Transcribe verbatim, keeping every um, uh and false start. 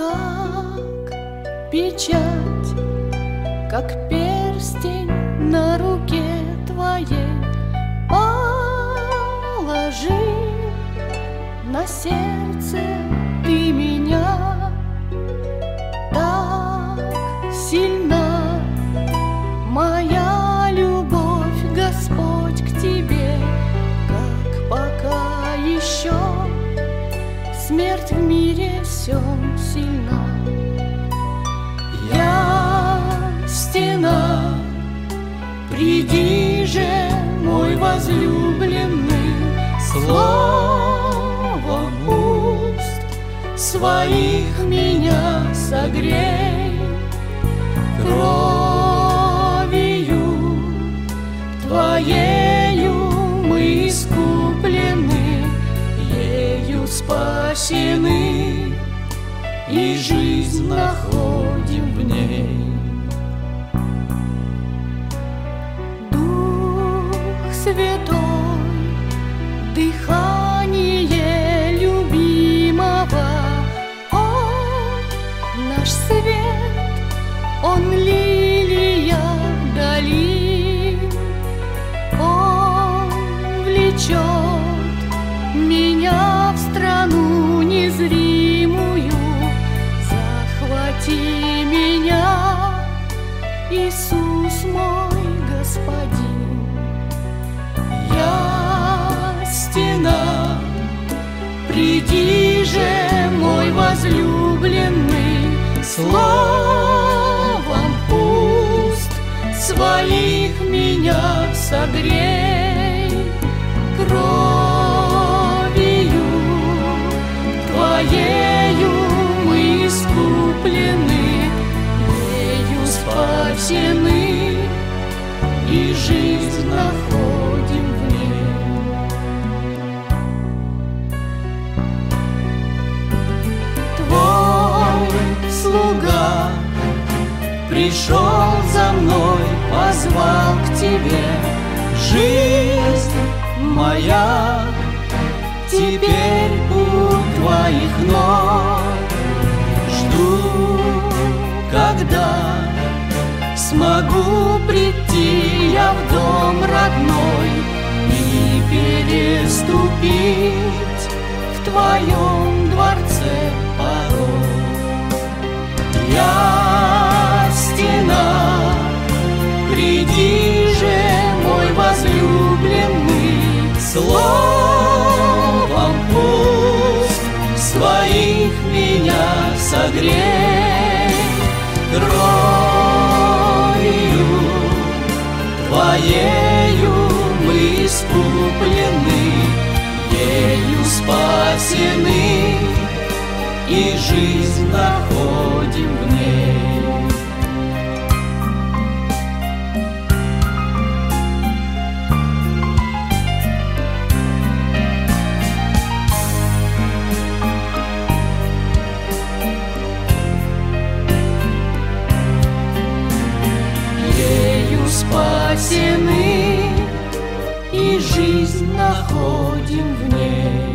как печать, как перстень на руке твоей, положи на сердце ты меня. Так сильна моя любовь, Господь, к тебе, как пока еще смерть в мире сём сильна. Я стена, приди же, мой возлюбленный, словом уст своих меня согрей, кровью твоею мы искуплены, ею спасены, и жизнь находим в ней. Дух Святой, дыхание любимого, Он наш свет, Он лилия вдали, Он влечет меня в страну незримую. Захвати меня, Иисус мой Господин. Я стена, приди же, мой возлюбленный, словом уст своих меня согрей, кровью твоею мы искуплены, ею спасены, и жизнь находим в ней. Твой слуга пришел за мной, позвал к тебе. Жизнь моя теперь у твоих ног. Жду, когда смогу прийти я в дом родной и переступить в твоем дворце порог. Я стена, приди же, мой возлюбленный, словом уст своих меня согрей, кровью твоею мы искуплены, ею спасены, и жизнь находим в ней. Спасены, и жизнь находим в ней.